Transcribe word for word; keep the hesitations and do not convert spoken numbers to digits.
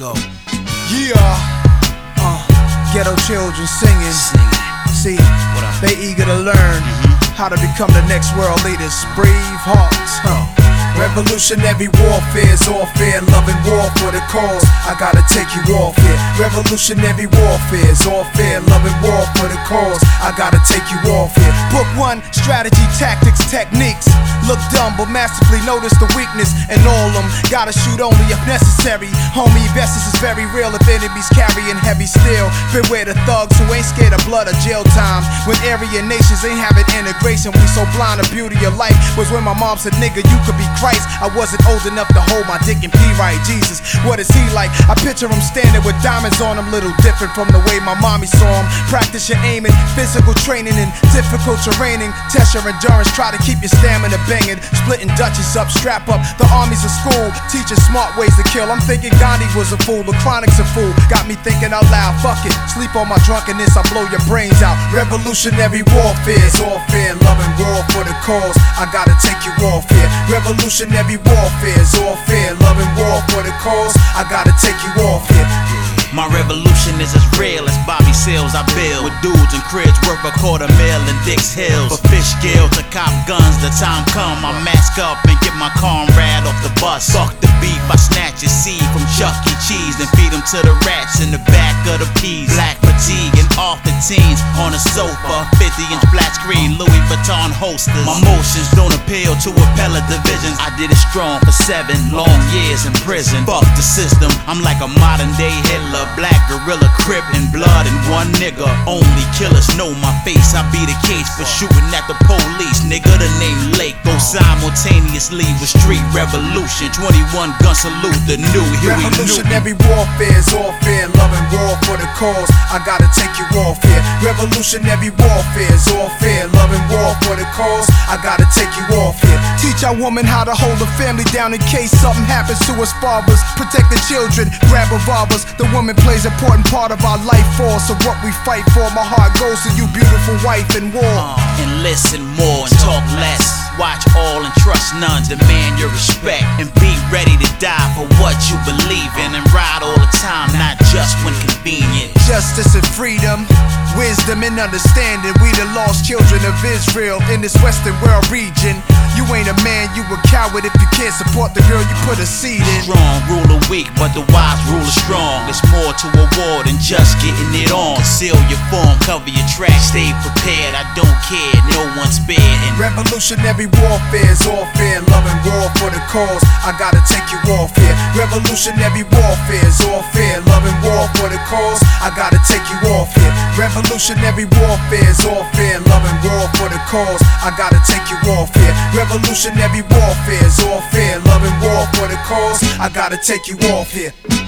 go. Yeah, uh, ghetto children singing. Singing. See, What up? they eager to learn Mm-hmm. how to become the next world leaders. Brave hearts, huh? Revolutionary warfare is all fair, loving war for the cause. I gotta take you off here. Revolutionary warfare is all fair, loving war for the cause. I gotta take you off here. Book one, strategy, tactics, techniques. Look dumb, but masterfully notice the weakness in all them. Gotta shoot only if necessary. Homie, Vestas is very real if enemies carrying heavy steel. Beware the thugs who ain't scared of blood or jail time. When Aryan nations ain't having integration, we so blind the beauty of life was when my mom said, nigga, you could be Christ. I wasn't old enough to hold my dick and pee right. Jesus, what is he like? I picture him standing with diamonds on him, little different from the way my mommy saw him. Practice your aiming, physical training in difficult terraining. Test your endurance, try to keep your stamina banging. Splitting Dutchies up, strap up, the armies of school. Teaching smart ways to kill. I'm thinking Gandhi was a fool, the Chronic's a fool. Got me thinking out loud, fuck it. Sleep on my drunkenness, I blow your brains out. Revolutionary warfare is all fair, loving war for the cause. I gotta take you off here. Revolutionary warfare is all fair, loving war for the cause. I gotta take you off here. My revolution is as real as Bobby Seals I build. With dudes and cribs worth a quarter mil in Dix Hills. For fish gill to cop guns, the time come I mask up and get my comrade off the bus. Fuck the beef, I snatch his seed from Chuck E. Cheese and feed him to the rats in the back of the peas. Black fatigue and off the teens on a sofa. fifty inch flat screen, Louis Vuitton holsters. My motions don't appeal to appellate divisions. I did it strong for seven long years in prison. Fuck the system, I'm like a modern day Hitler. Black gorilla, crip and blood and one nigga. Only killers know my face. I be the case for shooting at the police. Nigga, the name Lake go simultaneously with street revolution. twenty-one gun salute, the new Huey Newton. Revolutionary warfare is all fair, loving war for the cause. I gotta take you off here. Revolutionary warfare is all fair, loving war for the cause. I gotta take you off here. Teach our woman how to hold a family down in case something happens to us fathers. Protect the children, grab revolvers. The woman plays an important part of our life force. So what we fight for, my heart goes to you, beautiful wife in war. Uh, and listen more and talk less. Watch all and trust none. Demand your respect and be ready to die for what you believe in. And ride all the time, not just when convenient. Justice and freedom, wisdom and understanding. We the lost children of Israel in this Western world region. You ain't a man, you a coward if you can't support the girl you put a seed in. Strong rule the weak, but the wise rule the strong. It's more to a war than just getting it on. Conceal your form, cover your tracks, stay prepared. I don't care, no one's spared. And revolutionary warfare is all fair, loving war for the cause. I gotta take you off here. Revolutionary warfare is all fair, loving war for the cause. I gotta take you off here. Revolutionary warfare is all fair, loving war for the cause. I gotta take you off here. Revolutionary warfare is all fair, loving war for the cause. I gotta take you off here.